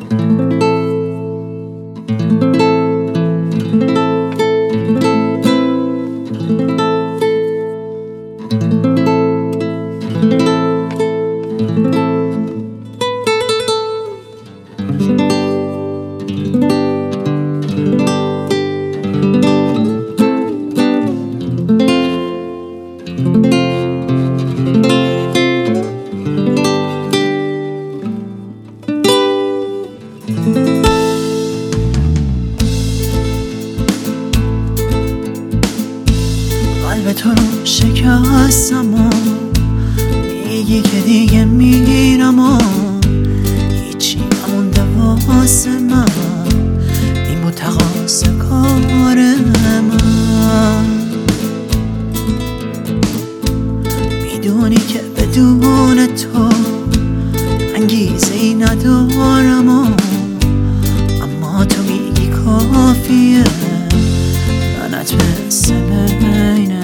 قلب تو رو شکستم و میگی که دیگه میرم و هیچی نمونده واسه من، این بود تقاص کار من. میدونی که بدون تو انگیزه ای ندارم و اما تو میگی کافیه منت مثل بینم.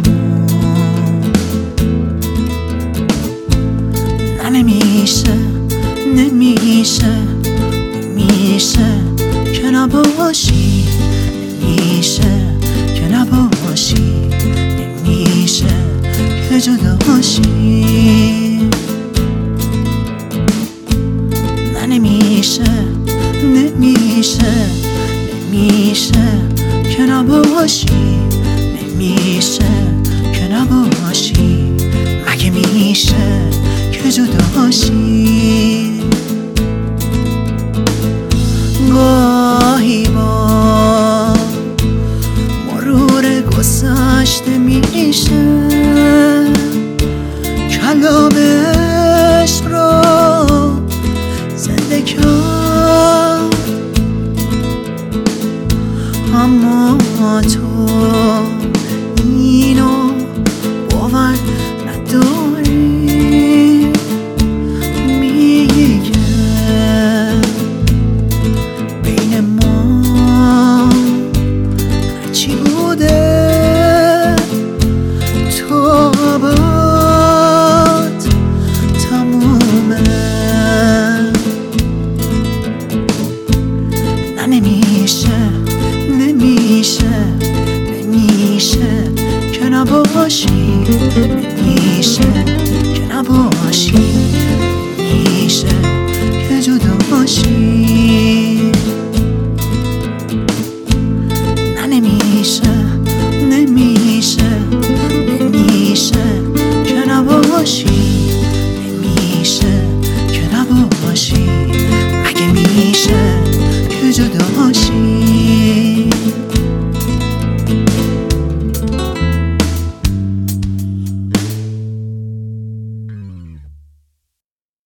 نمیشه که نباشی، نمیشه که نباشی، نمیشه که جدا باشی. نمیشه که نباشی، نمیشه که نباشی، مگه میشه که جدا باشی. گاهی با مرور گذشته میشه کلام عشق رو زنده کرد، اما تو اینو باور نداری. میگی که بین ما هرچی بوده تو باد تمومه. نمیشه که نباشی، نمیشه که نباشی، نمیشه که جدا باشی. نمیشه